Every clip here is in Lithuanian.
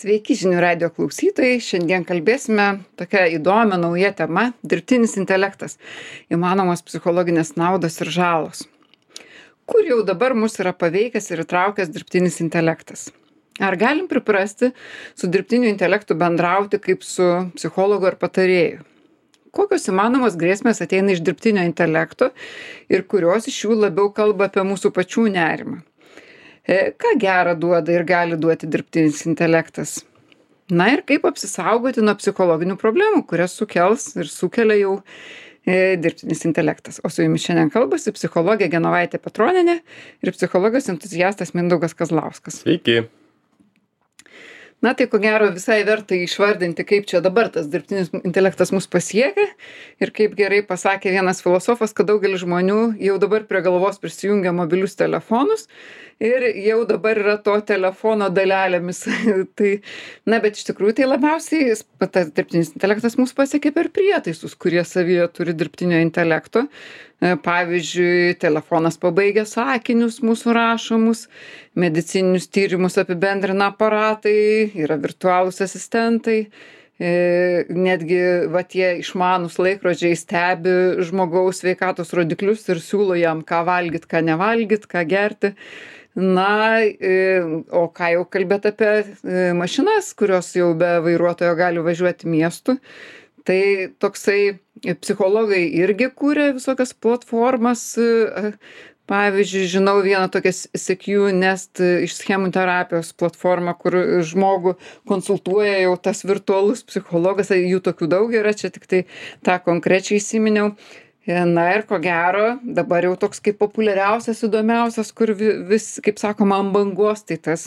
Sveiki žinių radio klausytojai. Šiandien kalbėsime tokia įdomia nauja tema - dirbtinis intelektas. Įmanomos psichologinės naudos ir žalos. Kur jau dabar mus yra paveikęs ir įtraukęs dirbtinis intelektas? Ar galim priprasti su dirbtiniu intelektu bendrauti kaip su psichologu ar patarėju? Kokios įmanomos grėsmės ateina iš dirbtinio intelekto ir kurios iš jų labiau kalba apie mūsų pačių nerimą? Ką gera duoda ir gali duoti dirbtinis intelektas? Na ir kaip apsisaugoti nuo psichologinių problemų, kurias sukels ir sukelia jau dirbtinis intelektas. O su jumis šiandien kalbasi psichologė Genovaitė Petronienė ir psichologas entuziastas Mindaugas Kazlauskas. Sveiki. Na tai ko gero visai verta išvardinti, kaip čia dabar tas dirbtinis intelektas mus pasiekia ir kaip gerai pasakė vienas filosofas, kad daugelis žmonių jau dabar prie galvos prisijungia mobilius telefonus ir jau dabar yra to telefono dalelėmis. Bet iš tikrųjų tai labiausiai tas dirbtinis intelektas mus pasiekia per prietaisus, kurie savyje turi dirbtinio intelekto. Pavyzdžiui, telefonas pabaigia sakinius mūsų rašomus, medicininius tyrimus apibendrina aparatai, yra virtualūs asistentai, netgi tie išmanūs laikrodžiai stebi žmogaus sveikatos rodiklius ir siūlo jam, ką valgyt, ką nevalgyt, ką gerti. Na, o ką jau kalbėt apie mašinas, kurios jau be vairuotojo gali važiuoti miestu. Tai toksai psichologai irgi kūrė visokias platformas. Pavyzdžiui, žinau vieną tokią SecuNest iš schemų terapijos platformą, kur žmogų konsultuoja jau tas virtualus psichologas. Jų tokių daug yra, čia tik tai tą konkrečiai įsiminiau. Na ir ko gero, dabar jau toks kaip populiariausias, įdomiausias, kur vis, kaip sakoma, ant bangos, tai tas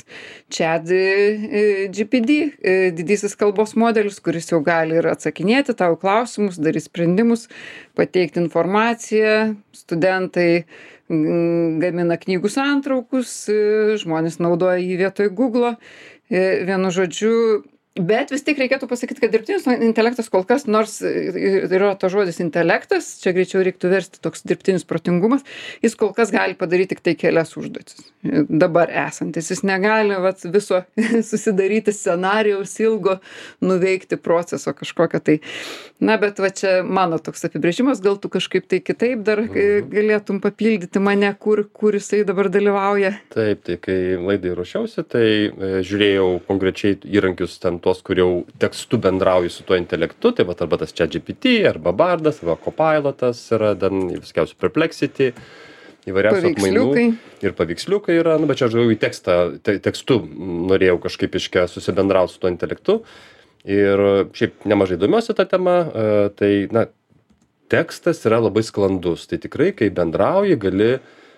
ChatGPT, didysis kalbos modelis, kuris jau gali ir atsakinėti tau klausimus, daryti sprendimus, pateikti informaciją, studentai gamina knygų santraukus, žmonės naudoja jį vietoj Google'o, vienu žodžiu. Bet vis tiek reikėtų pasakyti, kad dirbtinis intelektas kol kas, nors yra to žodis intelektas, čia greičiau reiktų versti toks dirbtinis protingumas, jis kol kas gali padaryti tik tai kelias užduotis. Dabar esantis, jis negali viso susidaryti scenarijaus ilgo, nuveikti proceso kažkokio tai. Na, bet čia mano toks apibrėžimas, gal tu kažkaip tai kitaip dar galėtum papildyti mane, kur jisai dabar dalyvauja. Taip, tai kai laidai ruošiausi, tai žiūrėjau konkrečiai įrankius ten tuos, kur jau tekstu bendrauji su tuo intelektu, tai arba tas ChatGPT, arba Bardas, arba Copilotas yra, dar viskiausių Perplexity, įvairiausių atmainų ir paveiksliukai yra, bet čia aš galvoju į tekstu norėjau kažkaip susibendrauti su tuo intelektu ir šiaip nemažai domiuosi tą temą, tai tekstas yra labai sklandus, tai tikrai, kai bendrauji, gali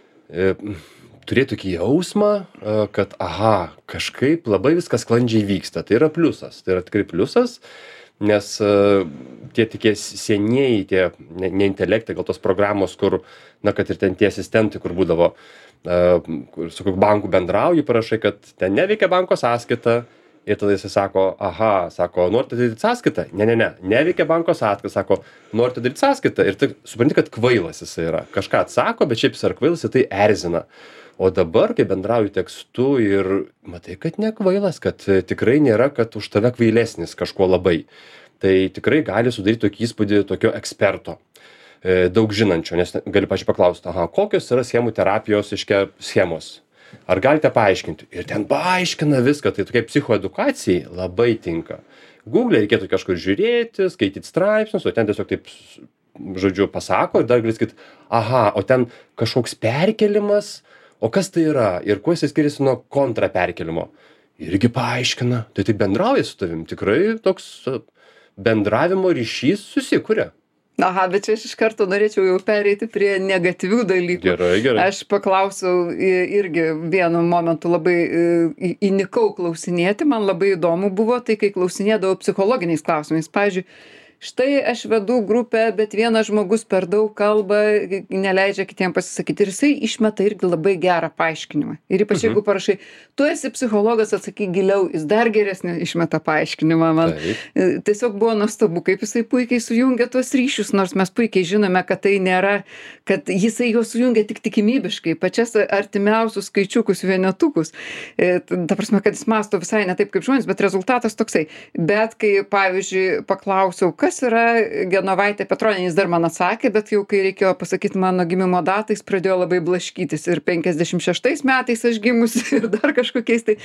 turėti tokį jausmą, kad kažkaip labai viskas sklandžiai vyksta. Tai yra pliusas. Tai yra tikrai pliusas, nes tie senieji, ne intelektai, gal tos programos, kur, kad ir ten tie asistentai, kur būdavo, kur su kokiu banku bendrauji, parašai, kad ten neveikia banko sąskaita. Ir tada jis sako, norite daryti sąskaitą? Ne, neveikia banko sąskaita, sako, norite daryti sąskaitą. Ir tai supranti, kad kvailas jis yra. Kažką atsako, bet šiaip jis ar kvailas, tai erzina. O dabar, kai bendrauju tekstu ir matai, kad ne kvailas, kad tikrai nėra, kad už tave kvailesnis kažkuo labai. Tai tikrai gali sudaryti tokį įspūdį tokio eksperto, daug žinančio, nes gali paklausti, kokios yra schemų terapijos schemos. Ar galite paaiškinti? Ir ten paaiškina viską, tai tokia psichoedukacijai labai tinka. Google reikėtų kažkur žiūrėti, skaityti straipsnius, o ten tiesiog taip, žodžiu, pasako ir dar gali sakyti, o ten kažkoks perkelimas, o kas tai yra ir kuo jis skiriasi nuo kontraperkelimo. Irgi paaiškina, tai bendrauja su tavim, tikrai toks bendravimo ryšys susikuria. Bet čia aš iš karto norėčiau jau pereiti prie negatyvių dalykų. Gerai. Aš paklausiau irgi vienu momentu labai įnikau klausinėti, man labai įdomu buvo tai, kai klausinėdavau psichologiniais klausimais. Pavyzdžiui, štai aš vedu grupę, bet vienas žmogus per daug kalba, neleidžia kitiem pasisakyti. Ir jisai išmeta irgi labai gerą paaiškinimą. Ir ypač jeigu parašai, tu esi psichologas, atsakyk giliau, jis dar geresnį išmeta paaiškinimą man. Tiesiog buvo nuostabu, kaip jisai puikiai sujungia tuos ryšius, nors mes puikiai žinome, kad tai nėra, kad jisai juos sujungia tik tikimybiškai, pačias artimiausius skaičiukus, vienetukus. Ta prasme, kad jis mąsto visai ne taip kaip žmonės, bet rezultatas toksai. Bet kai, pavyzdžiui, paklausiau, kas yra Genovaitė Petronienė, jis dar man atsakė, bet jau kai reikėjo pasakyti mano gimimo datą, jis pradėjo labai blaškytis. Ir 56 metais aš gimusi ir dar kažkokiais tai.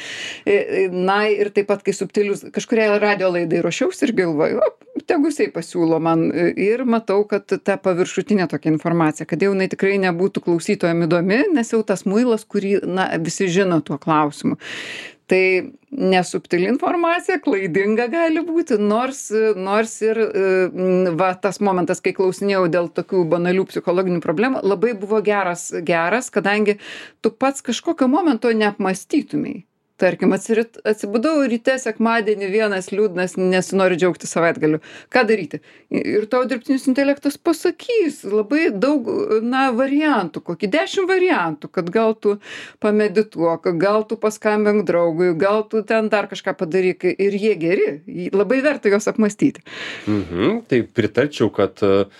Na ir taip pat, kai subtilius, kažkuria radio laidai ruošiausi ir galvoju, tegu jisai pasiūlo man ir matau, kad ta paviršutinė tokia informacija, kad jau jinai tikrai nebūtų klausytojam įdomi, nes jau tas muilas, kurį, na, visi žino tuo klausimu. Tai nesubtili informacija, klaidinga gali būti, nors ir va, tas momentas, kai klausinėjau dėl tokių banalių psichologinių problemų, labai buvo geras, kadangi tu pats kažkokio momento neapmąstytumei. Tarkim, atsibudau ryte sekmadienį vienas liūdnas, nesinori džiaugti savaitgaliu. Ką daryti? Ir tau dirbtinis intelektas pasakys labai daug, na, variantų, kokį 10 variantų, kad gal tu pamedituok, gal tu paskambink draugui, gal tu ten dar kažką padaryk. Ir jie geri, labai verta juos apmąstyti. Tai pritarčiau, kad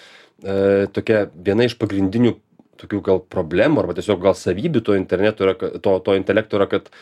tokia viena iš pagrindinių tokių gal problemų arba tiesiog gal savybių to intelekto yra, kad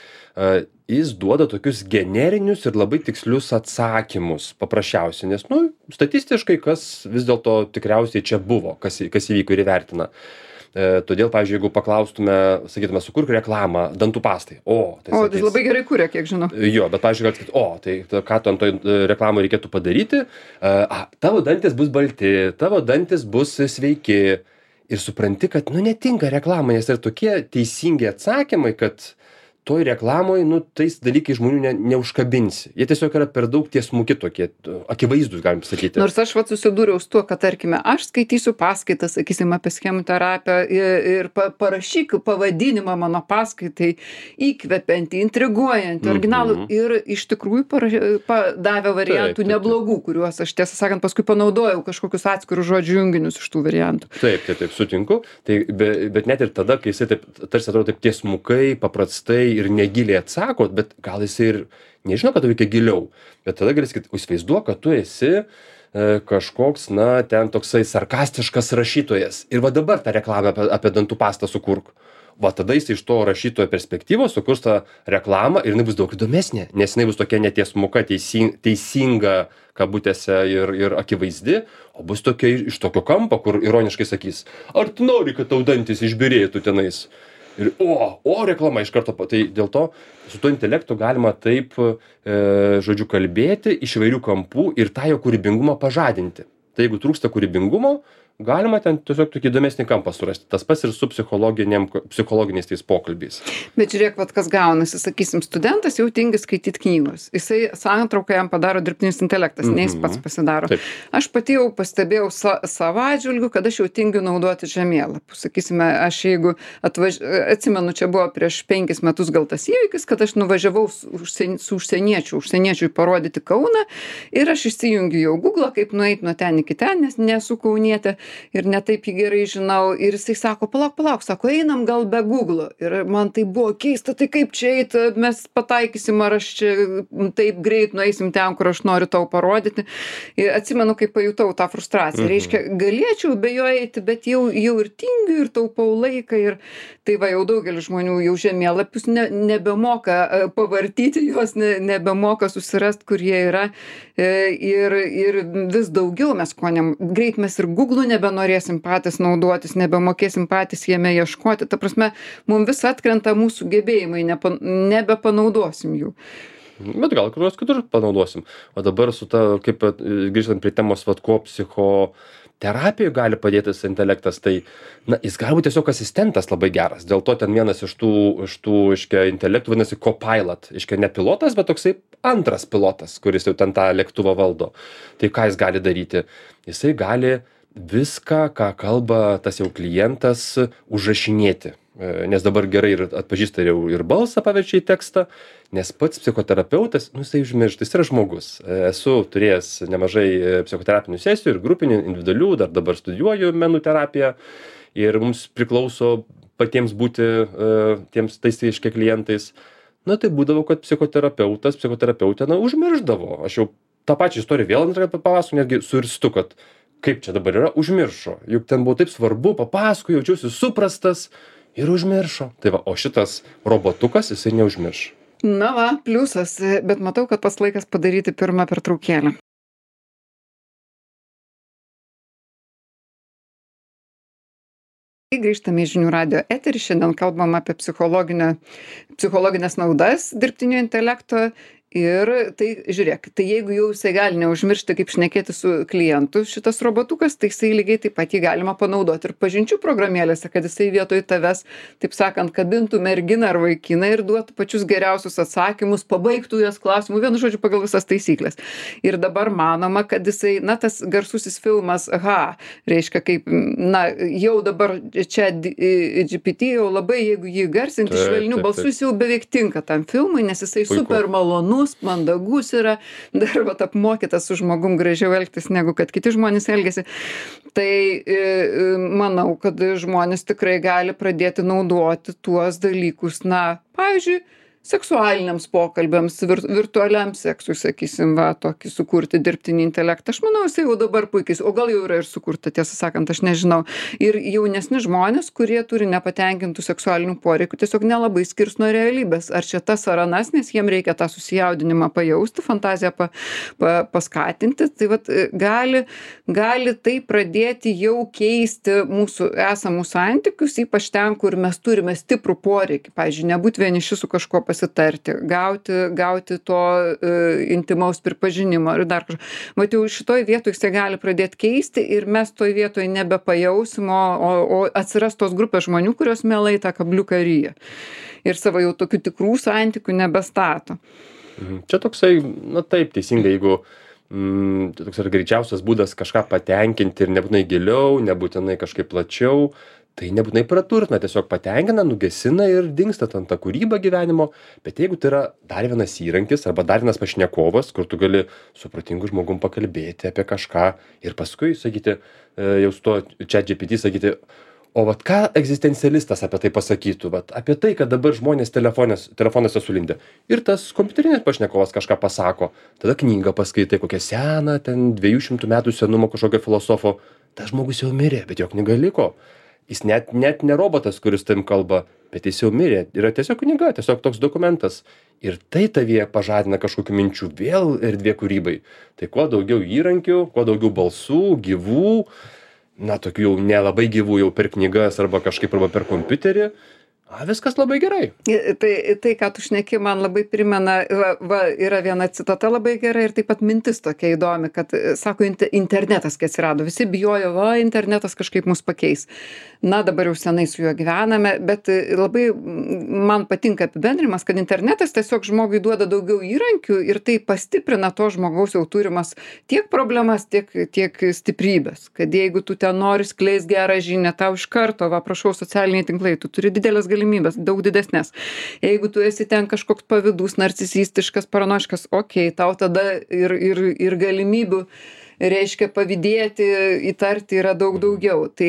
jis duoda tokius generinius ir labai tikslius atsakymus paprasčiausiai, nes, statistiškai kas vis dėlto tikriausiai čia buvo, kas įvyko ir įvertina. Todėl, pavyzdžiui, jeigu paklaustume, sakytume, sukurk reklamą dantų pastai. Tai labai gerai kuria, kiek žinau. Jo, bet, pavyzdžiui, gal sakyt, tai ką tu ant to reklamų reikėtų padaryti? Tavo dantis bus balti, tavo dantis bus sveiki. Ir supranti, kad, netinka reklamai, nes yra tokie teisingi atsakymai, kad toj reklamoj, tais dalykais žmonių neužkabinsi. Jie tiesiog yra per daug tiesmuki tokie, akivaizdus, galim sakyti. Nors aš susidūriau su tuo, kad, tarkime, aš skaitysiu paskaitą, sakysim, apie schemų terapiją ir parašyk pavadinimą mano paskaitai, įkvepiantį, intriguojantį, originalų ir iš tikrųjų davė variantų neblogų, kuriuos aš, tiesą sakant, paskui panaudojau kažkokius atskirus žodžių junginius iš tų variantų. Taip, sutinku. Bet net ir tada, kai jisai tarsi atrodo taip tiesmukai, paprastai ir negiliai atsako, bet gal jisai ir nežino, kad reikia giliau. Bet tada gali sakyti, įsivaizduok, kad tu esi kažkoks, ten toksai sarkastiškas rašytojas. Ir va dabar tą reklamą apie dantų pastą sukurk. Va tada jis iš to rašytojo perspektyvos sukurs tą reklamą ir jinai bus daug įdomesnė, nes jinai bus tokia netiesmuka, teisinga, kabutėse ir akivaizdi, o bus tokia iš tokio kampo, kur ironiškai sakys, ar tu nori, kad tau dantis išbyrėtų tenais? Ir reklama iš karto, tai dėl to su tuo intelektu galima taip, žodžiu, kalbėti iš įvairių kampų ir tą jo kūrybingumą pažadinti. Tai jeigu trūksta kūrybingumo, galima ten tiesiog tokį įdomesnį kampą surasti. Tas pats ir su psichologiniais tais pokalbiais. Bet žiūrėk, kas gaunasi, sakysim, studentas jau tingi skaityti knygos. Jisai santrauką jam padaro dirbtinis intelektas, ne jis pats pasidaro. Taip. Aš pati jau pastebėjau savo atžvilgiu, kad aš jau tingiu naudoti žemėlapius. Sakysime, aš jeigu atsimenu, čia buvo prieš 5 metus gal tas įvykis, kad aš nuvažiavau su užsieniečiui parodyti Kauną ir aš įsijungiu jau Google, kaip nueiti nuo ten iki ten, nes nesu kaunietė. Ir netaip jį gerai žinau. Ir jisai sako, palauk, sako, einam gal be Google. Ir man tai buvo keista, tai kaip čia eit, mes pataikysim, ar aš čia taip greit nueisim ten, kur aš noriu tau parodyti. Ir atsimenu, kaip pajutau tą frustraciją. Reiškia, galėčiau be jo eiti, bet jau ir tingiu, ir taupau laiką. Ir tai va, jau daugelis žmonių jau žemėlapius nebemoka pavartyti juos, nebemoka susirast, kur jie yra. Ir vis daugiau mes greit mes ir Google nebenorėsim patys naudotis, nebemokėsim patys jame ieškoti. Ta prasme, mums vis atkrenta mūsų gebėjimai, nebepanaudosim jų. Bet gal kuriuos kitur panaudosim. O dabar kaip grįžtant prie temos, ko psichoterapijoje gali padėti tas intelektas, tai jis gali būti tiesiog asistentas labai geras. Dėl to ten vienas iš tų intelektų vadinasi copilot. Ne pilotas, bet toksai antras pilotas, kuris jau ten tą lėktuvą valdo. Tai ką jis gali daryti? Jisai gali viską, ką kalba tas jau klientas, užrašinėti. nes dabar gerai ir atpažįsta jau ir balsą paverčia į tekstą, nes pats psichoterapeutas, nu, jisai užmiršta, jis yra žmogus. Esu turėjęs nemažai psichoterapinių sesijų ir grupinių, individualių, dar dabar studijuoju menų terapiją ir mums priklauso patiems būti tiems tais reiškia klientais. Na, tai būdavo, kad psichoterapeutė, na, užmirždavo. Aš jau tą pačią istoriją vėl antrą papasakosiu, netgi suirstu, kad kaip čia dabar yra, užmiršo. Juk ten buvo taip svarbu, papasakojau, jaučiausi suprastas ir užmiršo. Tai va, o šitas robotukas, jisai neužmirš. Na va, pliusas, bet matau, kad pats laikas padaryti pirmą pertraukėlę. Grįžtame į žinių radijo eterį, šiandien kalbam apie psichologines naudas dirbtinio intelekto. Ir tai, žiūrėk, tai jeigu jau jisai gali neužmiršti, kaip šnekėti su klientu šitas robotukas, tai jisai lygiai taip pat jį galima panaudoti ir pažinčių programėlėse, kad jisai vietoj tavęs, taip sakant, kabintų merginą ar vaikiną ir duotų pačius geriausius atsakymus, pabaigtų jas klausimų, vienu žodžiu, pagal visas taisyklės. Ir dabar manoma, kad jisai, na, tas garsusis filmas, reiškia, kaip, na, jau dabar čia GPT jau labai, jeigu jį garsinti švelnių balsų, jis jau beveik tinka tam filmui, nes jisai super malonus, mandagus yra, dar vat apmokytas su žmogum gražiau elgtis, negu kad kiti žmonės elgiasi. Tai manau, kad žmonės tikrai gali pradėti naudoti tuos dalykus, na, pavyzdžiui, seksualiniams pokalbiams, virtualiam seksui, sakysim, va, tokį sukurti dirbtinį intelektą. Aš manau, jisai jau dabar puikiai, o gal jau yra ir sukurta, tiesą sakant, aš nežinau. Ir jaunesni žmonės, kurie turi nepatenkintų seksualinių poreikių, tiesiog nelabai skirs nuo realybės. Ar čia tas ar anas, nes jiem reikia tą susijaudinimą pajausti, fantaziją paskatinti. Tai vat, gali tai pradėti jau keisti mūsų esamų santykius, ypač ten, kur mes turime stiprų poreikį. Pavyzdžiui, nebūti vieniši su kažkuo pasitarti, gauti to intimaus pripažinimo ir dar kažko. Mat jau šitoj vietoj jisai gali pradėti keisti ir mes toj vietoj nebepajausim, o atsiras tos grupės žmonių, kurios mielai tą kabliuką ryja. Ir savo jau tokių tikrų santykių nebestato. Čia toksai, na taip, teisingai, jeigu toks yra greičiausias būdas kažką patenkinti ir nebūtinai giliau, nebūtinai kažkaip plačiau, tai nebūtinai praturtina, tiesiog patenkina, nugesina ir dingsta ten ta kūryba gyvenimo. Bet jeigu tai yra dar vienas įrankis arba dar vienas pašnekovas, kur tu gali su protingu žmogum pakalbėti apie kažką ir paskui sakyti, jau su to ChatGPT sakyti, o vat ką egzistencialistas apie tai pasakytų, vat apie tai, kad dabar žmonės telefonuose sulindę. Ir tas kompiuterinis pašnekovas kažką pasako, tada knygą paskaitai, kokią seną, ten 200 metų senumo kažkokio filosofo, tas žmogus jau mirė, bet jo knyga liko. Jis net ne robotas, kuris tam kalba, bet jis jau mirė. Yra tiesiog knyga, tiesiog toks dokumentas. Ir tai tavyje pažadina kažkokių minčių, vėl erdvė kūrybai. Tai kuo daugiau įrankių, kuo daugiau balsų, gyvų, na, tokių jau nelabai gyvų jau per knygas arba kažkaip arba per kompiuterį, viskas labai gerai. Tai, ką tu šneki, man labai primena, yra viena citata labai gera ir taip pat mintis tokia įdomi, kad, sako, internetas, kai atsirado, visi bijojo, internetas kažkaip mus pakeis. Na, dabar jau senai su juo gyvename, bet labai man patinka apibendrimas, kad internetas tiesiog žmogui duoda daugiau įrankių ir tai pastiprina to žmogaus jau turimas tiek problemas, tiek stiprybės. Kad jeigu tu ten nori skleis gerą žinią, tau iš karto, prašau, socialiniai tinklai, tu turi didelės galimybės, daug didesnės. Jeigu tu esi ten kažkoks pavydus, narcisistiškas, paranoiškas, tau tada ir galimybių, reiškia, pavydėti, įtarti yra daug daugiau. Tai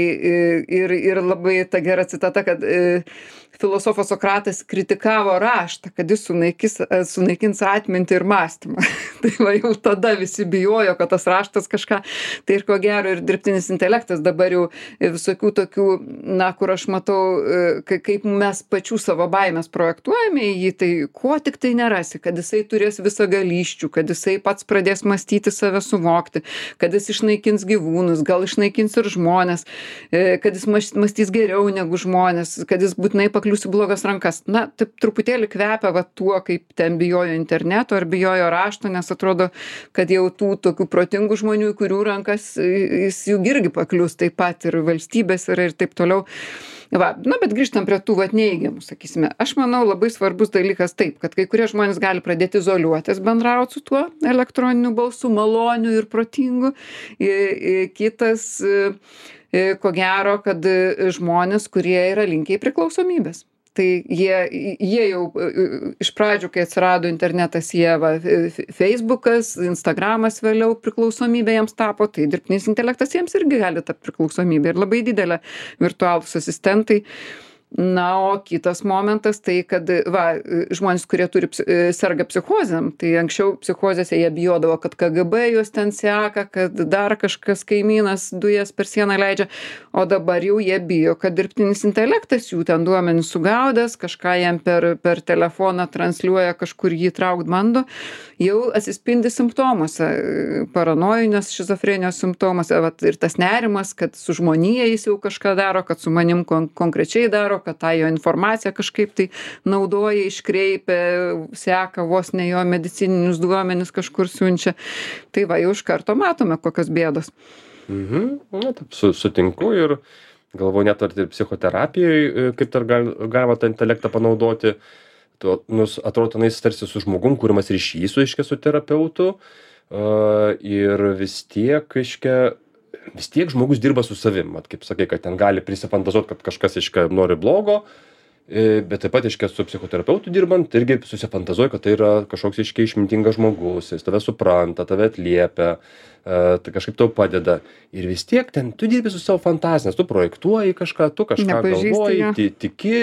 ir labai ta gera citata, kad filosofas Sokratas kritikavo raštą, kad jis sunaikins atmintį ir mąstymą. Tai va jau tada visi bijojo, kad tas raštas kažką, tai ir ko gero ir dirbtinis intelektas dabar jau visokių tokių, na, kur aš matau, kaip mes pačių savo baimės projektuojame į jį, tai ko tik tai nerasi, kad jisai turės visagalysčių, kad jisai pats pradės mąstyti, save suvokti, kad jis išnaikins gyvūnus, gal išnaikins ir žmonės, kad jis mąstys geriau negu žmonės, kad jis būtinai paklius į blogas rankas. Na, taip truputėlį kvepia tuo, kaip ten bijojo interneto ar bijojo rašto, nes atrodo, kad jau tų tokių protingų žmonių, kurių rankas jis jų irgi paklius, taip pat ir valstybės yra ir taip toliau. Va, na, bet grįžtam prie tų vat neigiamų, sakysime. Aš manau, labai svarbus dalykas taip, kad kai kurie žmonės gali pradėti izoliuotis, bendrauti su tuo elektroniniu balsu, maloniu ir protingu. Kitas, ko gero, kad žmonės, kurie yra linkę į priklausomybės. Tai jie jau iš pradžių, kai atsirado internetas, Facebookas, Instagramas vėliau priklausomybė jiems tapo, tai dirbtinis intelektas jiems irgi gali tapti priklausomybė ir labai didelė virtualūs asistentai. Na, o kitas momentas tai, kad žmonės, kurie serga psichozėm, tai anksčiau psichozėse jie bijodavo, kad KGB juos ten seka, kad dar kažkas kaimynas dujas per sieną leidžia, o dabar jau jie bijo, kad dirbtinis intelektas jų ten duomenis sugaudęs, kažką jam per telefoną transliuoja, kažkur jį traukt bando, jau atsispindi simptomuose, paranojinės šizofrenijos simptomuose, ir tas nerimas, kad su žmonija jis jau kažką daro, kad su manim konkrečiai daro, kad tą jo informaciją kažkaip tai naudoja, iškreipia, seka vos ne jo medicininius duomenis kažkur siunčia. Tai jau iš karto matome, kokios bėdos. Na, taip, sutinku ir galvoju net ar ir psichoterapijoje, kaip dar galima tą intelektą panaudoti. Atrodo, tenais tarsi su žmogum kūrimas ryšys su terapeutu ir vis tiek žmogus dirba su savim. Kaip sakai, kad ten gali prisifantazuoti, kad kažkas nori blogo, bet taip pat su psichoterapeutu dirbant irgi susifantazuoja, kad tai yra kažkoks išmintingas žmogus, jis tave supranta, tave atliepia, tai kažkaip tau padeda. Ir vis tiek ten tu dirbi su savo fantazija, nes tu projektuoji kažką, tu kažką galvoji, tiki.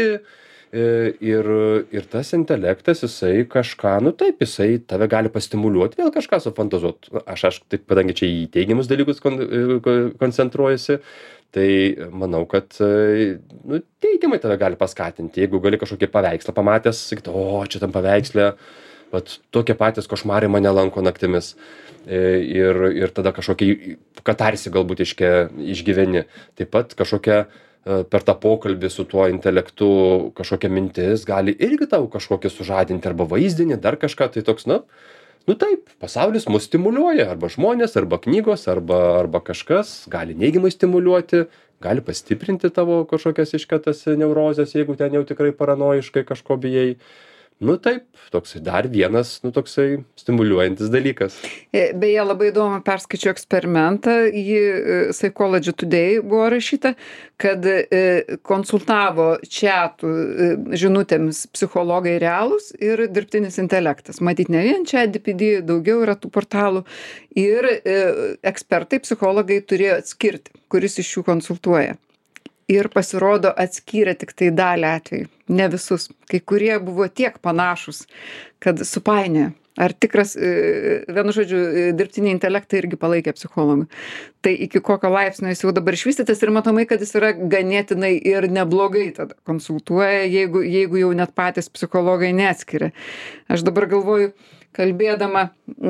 Ir tas intelektas, jisai kažką, jisai tave gali pastimuliuoti, vėl kažką sufantazuoti. Aš taip, kadangi čia į teigiamus dalykus koncentruojasi, tai manau, kad teigiamai tave gali paskatinti. Jeigu gali kažkokį paveikslą pamatęs, sakyti, čia tam paveiksle, tokie patys košmarai mane lanko naktimis. Ir tada kažkokį katarsį galbūt išgyveni. Taip pat kažkokia per tą pokalbį su tuo intelektu kažkokia mintis gali irgi tau kažkokį sužadinti arba vaizdinį, dar kažką, tai toks, taip, pasaulis mus stimuliuoja, arba žmonės, arba knygos, arba kažkas gali neigiamai stimuliuoti, gali pastiprinti tavo kažkokias išketas neurozes, jeigu ten jau tikrai paranojiškai kažko bijai. Taip, toksai dar vienas, toksai stimuliuojantis dalykas. Beje, labai įdomu, perskaičiau eksperimentą, Psychology Today buvo rašyta, kad konsultavo chatų žinutėmis psichologai realūs ir dirbtinis intelektas. Matyt, ne vien ChatGPT, daugiau yra tų portalų. Ir ekspertai, psichologai turėjo atskirti, kuris iš jų konsultuoja. Ir pasirodo atskyrė tik tai dalį atvejų, ne visus. Kai kurie buvo tiek panašus, kad supainiojo. Ar tikras, vienu žodžiu, dirbtinį intelektą irgi palaikė psichologų. Tai iki kokio laipsnio jis jau dabar išvystytas ir matomai, kad jis yra ganėtinai ir neblogai tada konsultuoja, jeigu jau net patys psichologai neatskiria. Aš dabar galvoju, kalbėdama,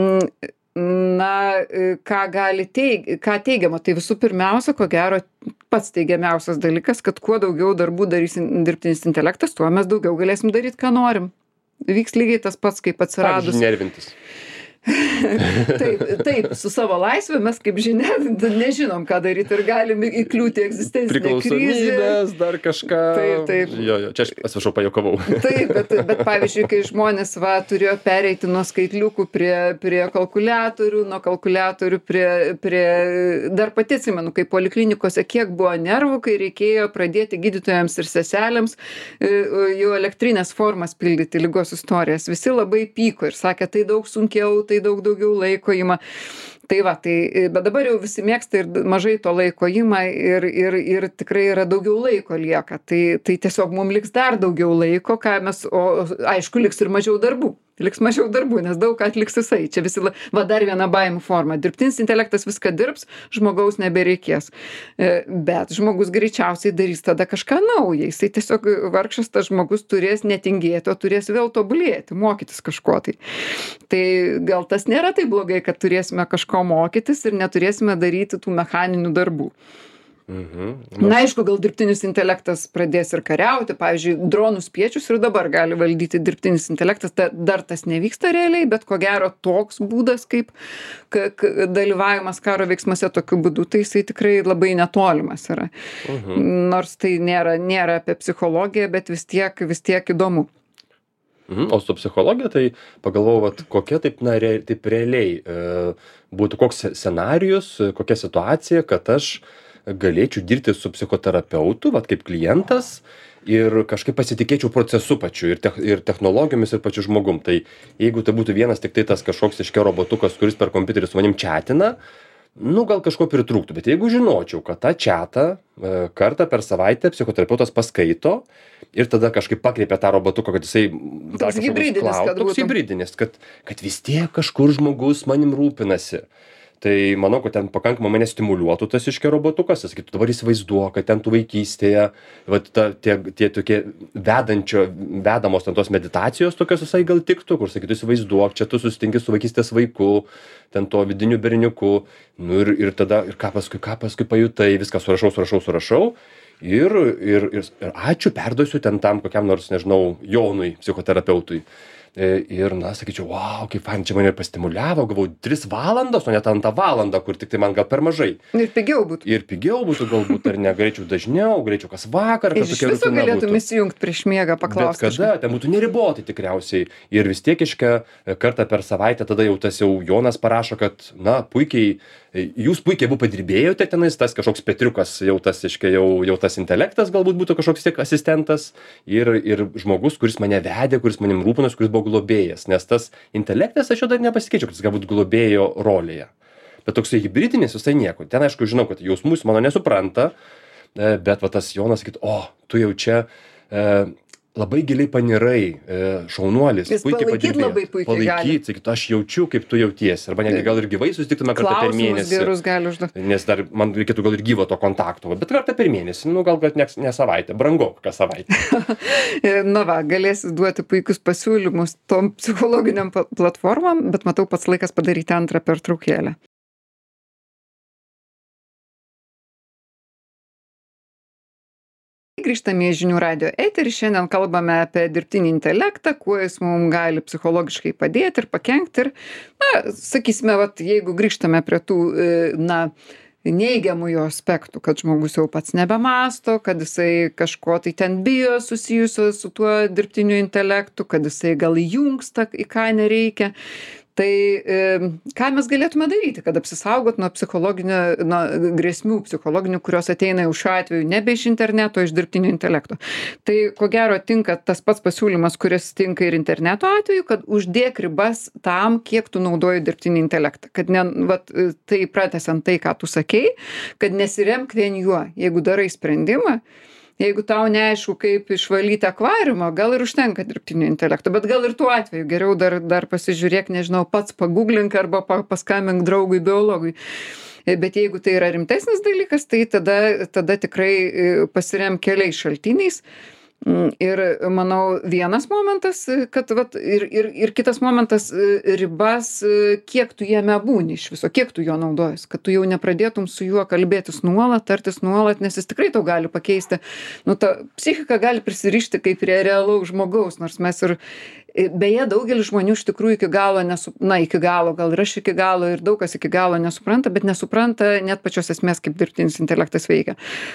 ką teigiama, tai visų pirmiausia, ko gero, pats teigiamiausias dalykas, kad kuo daugiau darbų darys dirbtinis intelektas, tuo mes daugiau galėsim daryti, ką norim. Vyks lygiai tas pats, kaip atsiradus. Pavyzdžiui, nervintis. Taip, su savo laisvė mes, kaip žinia, nežinom, ką daryti ir galime įkliūti egzistencinę krizę. Priklausomybės, dar kažką. Taip. Jo, čia aš atsiprašau, pajuokavau. Taip, bet pavyzdžiui, kai žmonės turėjo pereiti nuo skaitliukų prie kalkuliatorių, nuo kalkuliatorių prie dar pati atsimenu, kai poliklinikose kiek buvo nervų, kai reikėjo pradėti gydytojams ir seselėms jau elektrinės formas pildyti ligos istorijas. Visi labai pyko ir sakė, tai daug sunkiau, tai daug daugiau laiko ima. Bet dabar jau visi mėgsta ir mažai to laiko ima ir tikrai yra daugiau laiko lieka. Tai tiesiog mums liks dar daugiau laiko, aišku, liks ir mažiau darbų. Liks mažiau darbų, nes daug ką atliks jisai. Čia visi, dar viena baimų forma. Dirbtinis intelektas viską dirbs, žmogaus nebereikės. Bet žmogus greičiausiai darys tada kažką naują. Jisai tiesiog vargšas tas žmogus turės netingėti, o turės vėl tobulėti, mokytis kažko tai. Tai gal tas nėra taip blogai, kad turėsime kažko mokytis ir neturėsime daryti tų mechaninių darbų. Na, aišku, gal dirbtinis intelektas pradės ir kariauti, pavyzdžiui, dronų spiečius ir dabar gali valdyti dirbtinis intelektas, dar tas nevyksta realiai, bet ko gero toks būdas, kaip dalyvavimas karo veiksmuose tokiu būdu, tai jisai tikrai labai netolimas yra. Nors tai nėra apie psichologiją, bet vis tiek įdomu. O su psichologija tai pagalvojau, vat, kokia taip realiai būtų koks scenarijus, kokia situacija, kad aš galėčiau dirbti su psichoterapeutu, vat kaip klientas ir kažkaip pasitikėčiau procesu pačiu ir technologijomis ir pačiu žmogum. Tai jeigu tai būtų vienas tik tai tas kažkoks iškia robotukas, kuris per kompiuterį su manim chatina, nu gal kažko pritrūktų, bet jeigu žinočiau, kad tą chatą kartą per savaitę psichoterapeutas paskaito ir tada kažkaip pakreipia tą robotuką, kad jisai toks hibridinis, kad vis tiek kažkur žmogus manim rūpinasi. Tai manau, kad ten pakankamai mane stimuliuotų tas iškia robotukas, sakytų, dabar įsivaizduok, kad ten tu vaikystėje, vat tie tokie vedamos ten tos meditacijos tokios visai gal tiktų, kur sakytų, įsivaizduok, čia tu susitinki su vaikystės vaiku, ten to vidiniu berniuku, nu ir tada, ir ką paskui pajutai, viską surašau. Ir ačiū, perduosiu ten tam kokiam nors, nežinau, Jonui, psichoterapeutui. Ir, na, sakyčiau, wow, kaip fain, čia mane pastimuliavo, gavau 3 valandas, o ne tą valandą, kur tik tai man gal per mažai. Ir pigiau būtų galbūt, ar negalėčiau dažniau, galėčiau kas vakar. Ir iš viso galėtum įsijungti prieš miegą paklausti. Bet kada, ten būtų neribotai tikriausiai. Ir vis tiek kartą per savaitę tada jau tas Jonas parašo, kad, na, jūs puikiai abu padirbėjote tenais, tas kažkoks Petriukas, jau tas intelektas galbūt būtų kažkoks tiek asistentas ir žmogus, kuris mane vedė, kuris manim rūpinas, kuris buvo globėjas, nes tas intelektas aš jo dar nepasikeičiau, kad jis galbūt globėjo rolėje. Bet toksai hybridinis visai nieko. Ten aišku žinau, kad jausmus mano nesupranta, bet va tas Jonas sakytų, tu jau čia labai giliai panirai, šaunuolis, jis puikiai padirbėjo. Labai puikiai gali. Sakytų, aš jaučiu, kaip tu jautiesi. Arba netgi gal ir gyvai susitiktume kartą per mėnesį. Klausimus gerus gali užduoti. Nes dar man reikėtų gal ir gyvo to kontakto, bet kartą per mėnesį, nu gal ne savaitę, brangu kas savaitę. Na va, galėsi duoti puikius pasiūlymus tom psichologiniam platformom, bet matau pats laikas padaryti antrą pertraukėlę. Grįžtame į žinių radijo eterį, šiandien kalbame apie dirbtinį intelektą, kuo jis mums gali psichologiškai padėti ir pakenkti. Ir, na, sakysime, vat, jeigu grįžtame prie tų, neigiamų jo aspektų, kad žmogus jau pats nebemąsto, kad jisai kažko tai ten bijo susijusio su tuo dirbtiniu intelektu, kad jisai gal įjungsta, į ką nereikia. Tai ką mes galėtume daryti, kad apsisaugot nuo grėsmių psichologinių, kurios ateina jau šiuo atveju nebe iš interneto, iš dirbtinio intelekto. Tai ko gero tinka tas pats pasiūlymas, kuris tinka ir interneto atveju, kad uždėk ribas tam, kiek tu naudoji dirbtinį intelektą. Kad tai pratęsiant tai, ką tu sakei, kad nesiremk vien juo. Jeigu darai sprendimą, jeigu tau neaišku, kaip išvalyti akvariumą, gal ir užtenka dirbtinio intelekto, bet gal ir tuo atveju geriau dar pasižiūrėk, nežinau, pats pagūglink arba paskambink draugui biologui. Bet jeigu tai yra rimtesnis dalykas, tai tada tikrai pasirem keliais šaltiniais. Ir manau, vienas momentas, kad ir kitas momentas ribas, kiek tu jame būni iš viso, kiek tu jo naudojas, kad tu jau nepradėtum su juo kalbėtis nuolat, tartis nuolat, nes jis tikrai tau gali pakeisti. Nu, ta psichika gali prisirišti kaip prie realaus žmogaus, nors mes ir beje, daugelis žmonių iš tikrųjų iki galo gal ir aš iki galo ir daug kas iki galo nesupranta, bet nesupranta net pačios esmės, kaip dirbtinis intelektas veikia.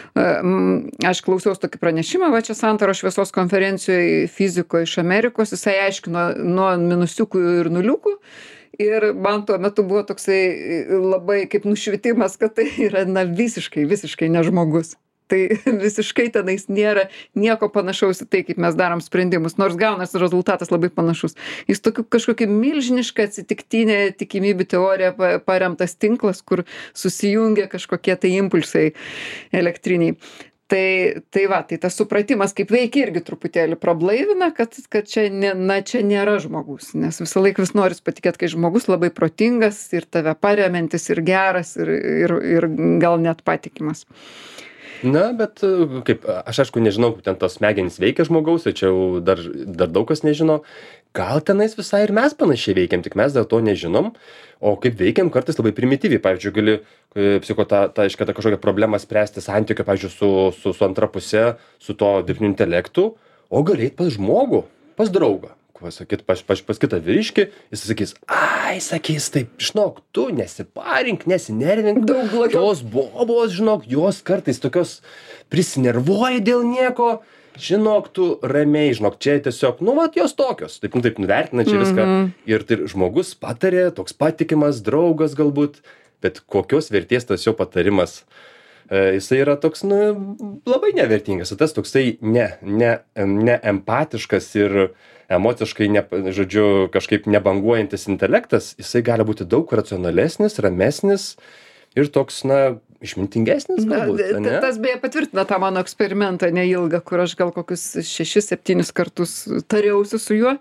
Aš klausiausi tokį pranešimą, va čia Santaros šviesos konferencijoje fiziko iš Amerikos, jisai aiškino nuo minusiukų ir nuliukų. Ir man tuo metu buvo toksai labai kaip nušvitimas, kad tai yra visiškai ne žmogus. Tai visiškai tenais nėra nieko panašaus į tai, kaip mes darom sprendimus, nors gaunasi rezultatas labai panašus. Jis kažkokia milžiniška atsitiktinė tikimybių teorija paremtas tinklas, kur susijungia kažkokie tai impulsai elektriniai. Tai tas supratimas, kaip veikia, irgi truputėlį prablaivina, kad čia nėra žmogus, nes visą laiką vis noris patikėti, kai žmogus labai protingas ir tave paremiantis ir geras ir gal net patikimas. Na, bet kaip, aš aišku nežinau, kaip ten tos smegenys veikia žmogaus, tai čia jau dar daug kas nežino. Gal tenais visai ir mes panašiai veikiam, tik mes dar to nežinom. O kaip veikiam kartais labai primityviai. Pavyzdžiui, gali ta kažkokią problemą spręsti santykio, pavyzdžiui, su antra puse, su to dirbtiniu intelektu, o gali eit pas žmogų, pas draugą. Sakyt, pas kitą vyriškį, jis sakys, sakys, taip, žinok, tu nesiparink, nesinervink, Daug blogiau. tos bobos, žinok, jos kartais tokios prisinervuoja dėl nieko, žinok, tu ramiai, žinok, čia tiesiog, jos tokios, taip nuvertina čia viską, ir tai žmogus patarė, toks patikimas draugas galbūt, bet kokios vertės tas jo patarimas, jisai yra toks, labai nevertingas, tas toksai ne empatiškas ir emociškai, kažkaip nebanguojantis intelektas, jisai gali būti daug racionalesnis, ramesnis ir toks, išmintingesnis galbūt, ne? Tas beje patvirtina tą mano eksperimentą neilgą, kur aš gal kokius 6-7 kartus tariausi su juo.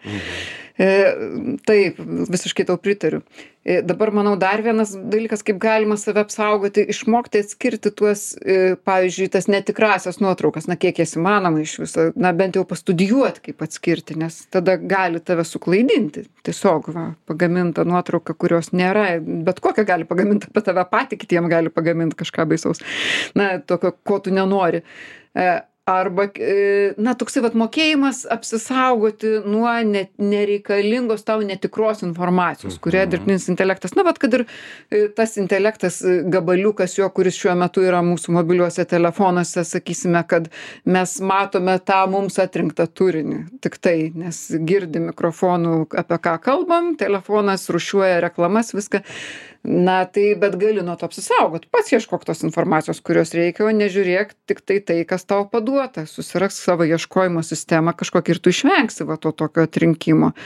Taip, visiškai tau pritariu. Dabar, manau, dar vienas dalykas, kaip galima save apsaugoti, išmokti atskirti tuos, pavyzdžiui, tas netikrasias nuotraukas, kiek jas įmanoma iš viso, bent jau pastudijuoti, kaip atskirti, nes tada gali tave suklaidinti. Tiesiog, pagaminta nuotrauka, kurios nėra, bet kokią gali pagaminti, apie tave patį kitiem gali pagaminti kažką baisaus. Tokio, ko tu nenori. Arba, toksai mokėjimas apsisaugoti nuo nereikalingos tau netikros informacijos, kurie dirbtinis intelektas, kad ir tas intelektas gabaliukas jo, kuris šiuo metu yra mūsų mobiliuose telefonuose, sakysime, kad mes matome tą mums atrinktą turinį. Tik tai, nes girdi mikrofonų, apie ką kalbam, telefonas rūšiuoja reklamas, viską. Bet gali nuo to apsisaugot. Pats ieškok tos informacijos, kurios reikia, o nežiūrėk tik tai, kas tau paduota. Susirask savo ieškojimo sistemą kažkokį ir tu išvengsi to tokio atrinkimo.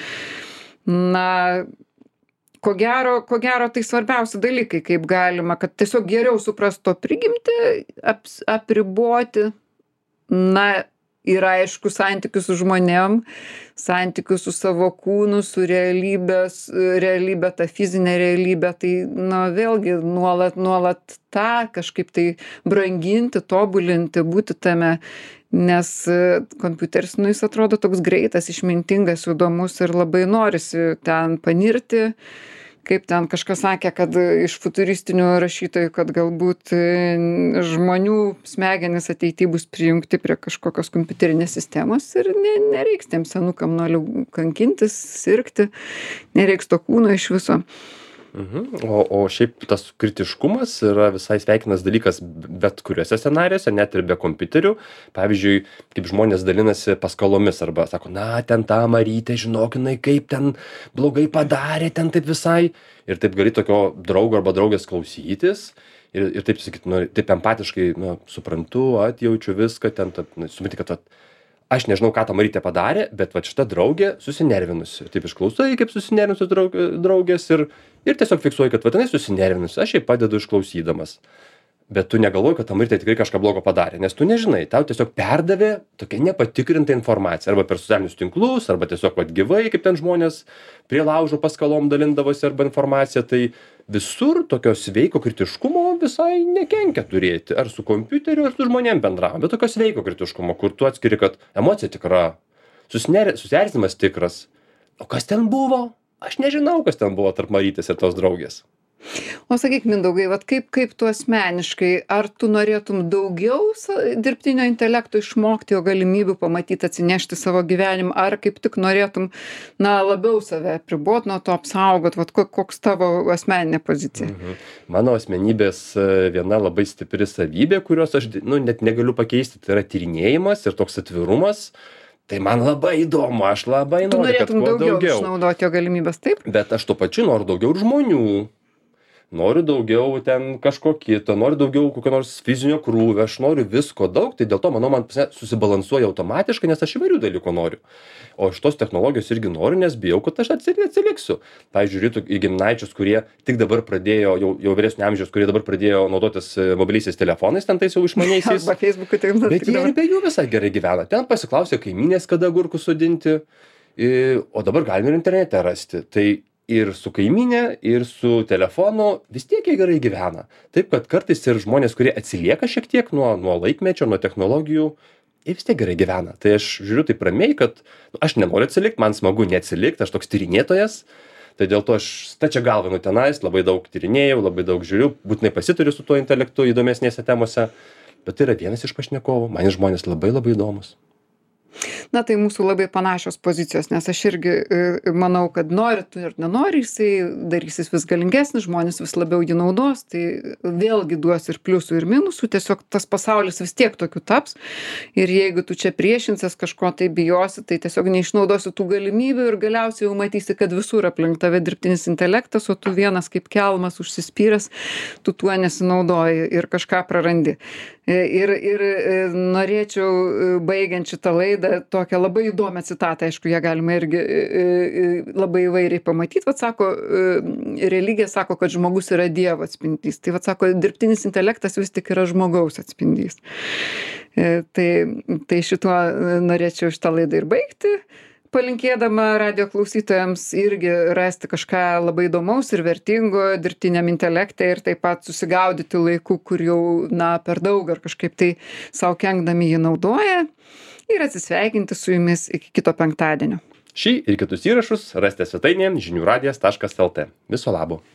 Ko gero tai svarbiausi dalykai, kaip galima, kad tiesiog geriau suprast to prigimtį, apriboti, ir aišku, santykius su žmonėm, santykius su savo kūnu, su realybė, ta fizinė realybė, tai, vėlgi, nuolat tą kažkaip tai branginti, tobulinti, būti tame, nes kompiuteris, jis atrodo toks greitas, išmintingas, įdomus ir labai norisi ten panirti. Kaip ten kažkas sakė, kad iš futuristinių rašytojų, kad galbūt žmonių smegenys ateityje bus prijungti prie kažkokios kompiuterinės sistemos ir nereiks tiem senukam nuo kankintis, sirgti, nereiks to kūno iš viso. O šiaip tas kritiškumas yra visai sveikinas dalykas bet kuriuose scenarijuose, net ir be kompiuterių. Pavyzdžiui, kaip žmonės dalinasi paskalomis arba sako, ten ta Marytė, žinok, kaip ten blogai padarė, ten taip visai. Ir taip gali tokio draugo arba draugės klausytis ir taip sakyti, taip empatiškai, suprantu, atjaučiu viską, ten, supranti, kad aš nežinau, ką ta Marytė padarė, bet šita draugė susinervinusi. Taip išklausai, kaip susinervinusios draugės ir tiesiog fiksuoji, kad jinai susinervinusi, aš jai padedu išklausydamas. Bet tu negalvoji, kad ta Marytė tikrai kažką blogo padarė, nes tu nežinai, tau tiesiog perdavė tokia nepatikrinta informacija, arba per socialinius tinklus, arba tiesiog gyvai, kaip ten žmonės prie laužo paskalom dalindavosi arba informacija, tai visur tokio sveiko kritiškumo visai nekenkia turėti, ar su kompiuteriu, ar su žmonėm bendravom, bet tokio sveiko kritiškumo, kur tu atskiri, kad emocija tikra, susierzinimas tikras. O kas ten buvo? Aš nežinau, kas ten buvo tarp Marytės ir tos draugės. O sakyk, Mindaugai, kaip tu asmeniškai, ar tu norėtum daugiau dirbtinio intelekto išmokti, jo galimybių pamatyti, atsinešti savo gyvenimą, ar kaip tik norėtum, labiau save apribot, nuo to apsaugot, koks tavo asmeninė pozicija? Mano asmenybės viena labai stipri savybė, kurios aš net negaliu pakeisti, tai yra tyrinėjimas ir toks atvirumas. Tai man labai įdomu, aš labai noriu, kad kuo daugiau. Tu norėtum daugiau išnaudoti jo galimybės, taip? Bet aš tuo pačiu noriu daugiau ir žmonių. Noriu daugiau ten kažko kito, noriu daugiau kokio nors fizinio krūvio, aš noriu visko daug, tai dėl to, manau, man susibalansuoja automatiškai, nes aš įvairių dalykų noriu. O iš tos technologijos irgi noriu, nes bijau, kad aš atsiliksiu. Pavyzdžiui, žiūrėtų į giminaičius, kurie tik dabar pradėjo, jau vyresnio amžiaus, kurie dabar pradėjo naudotis mobiliaisiais telefonais, ten tais jau išmaniaisiais. Arba Facebook'u tik dabar. Bet jie ir be jų visai gerai gyvena. Ten pasiklausė kaimynės, kada agurkų sodinti, o dabar galime ir internete rasti. Tai ir su kaimyne, ir su telefonu, vis tiek jie gerai gyvena. Taip, kad kartais ir žmonės, kurie atsilieka šiek tiek nuo laikmečio, nuo technologijų, jie vis tiek gerai gyvena. Tai aš žiūriu taip ramiai, kad aš nenoriu atsilikt, man smagu neatsilikt, aš toks tyrinėtojas. Tai dėl to aš stačia galva tenais, labai daug tyrinėjau, labai daug žiūriu, būtinai pasitariu su tuo intelektu įdomesnėse temose. Bet tai yra vienas iš pašnekovų, man žmonės labai labai įdomus. Na, tai mūsų labai panašios pozicijos, nes aš irgi manau, kad nori tu ir nenori, jisai darysis vis galingesnis, žmonės vis labiau jį naudos, tai vėlgi duos ir pliusų ir minusų, tiesiog tas pasaulis vis tiek tokiu taps. Ir jeigu tu čia priešinsies kažko tai bijosi, tai tiesiog neišnaudosi tų galimybių ir galiausiai jau matysi, kad visur aplink tave dirbtinis intelektas, o tu vienas kaip kelmas užsispyręs, tu tuo nesinaudoji ir kažką prarandi. Ir norėčiau, baigiant šitą laidą, tokią labai įdomią citatą, aišku, ją galima irgi labai įvairiai pamatyti. Vat sako, religija sako, kad žmogus yra Dievo atspindys. Tai vat sako, dirbtinis intelektas vis tik yra žmogaus atspindys. Tai šituo norėčiau šitą laidą ir baigti. Palinkėdama radijo klausytojams irgi rasti kažką labai įdomaus ir vertingo dirbtiniam intelekte ir taip pat susigaudyti laiku, kur jau, per daug ar kažkaip tai savo kenkdami jį naudoja ir atsisveikinti su jumis iki kito penktadienio. Šį ir kitus įrašus rasite svetainėje žiniųradijas.lt. Viso labo.